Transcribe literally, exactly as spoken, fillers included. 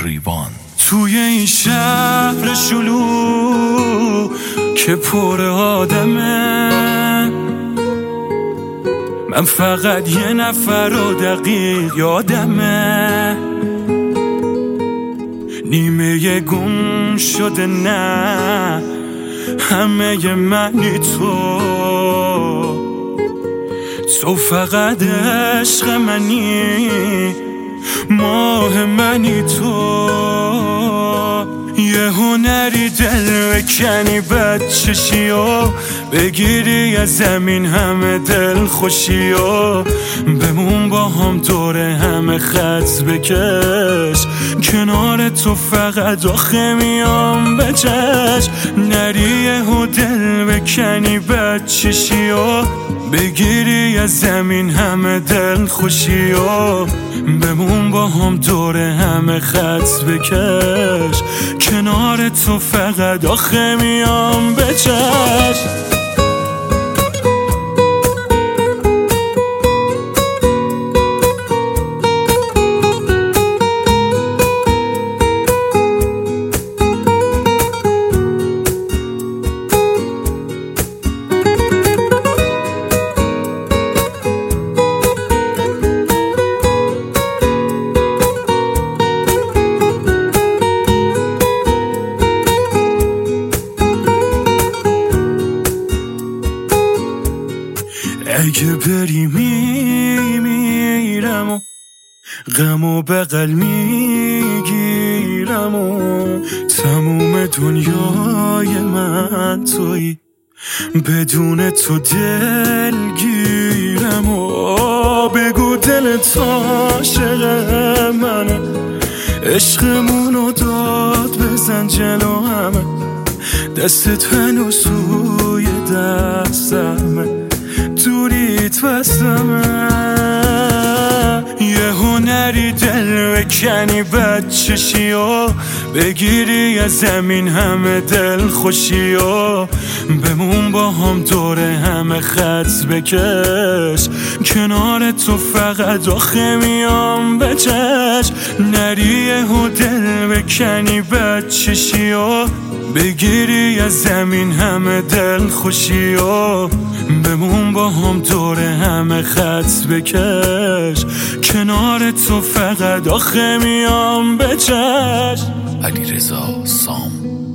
ریوان. توی این شهر شلوغ که پر آدمه، من فقط یه نفر رو دقیق یادمه، نیمه گم شده نه همه منی تو، تو فقط عشق منی، ماه منی تو، یه هنری دل بکنی بچشی و بگیری از زمین همه دل خوشی و بمون با هم دور همه خط بکش، کنار تو فقط آخه میام به چشم، نری یهو دل بکنی بچشی و بگیری از زمین همه دل خوشی و بمون با هم دور همه خط بکش، کنار تو فقط آخه میام به چشم. اگه بری میمیرم و غم و بغل میگیرم و تموم دنیای من تویی، بدون تو دلگیرم و بگو دلت عاشق منه، عشقمونو داد بزن جلو همه، دستت هنوز سوی دستمه، دوریت بستمه، یه هنری دل بکنی بچشی و بگیری از زمین همه دل خوشی و بمون با هم دور همه خط بکش، کنار تو فقط آخه میام به چشم، نری یهو دل بکنی بچشی و بگیری از زمین همه دل خوشی و بمون با هم دور همه خط بکش، کنار تو فقط آخه میام به چشم. علیرضا سام.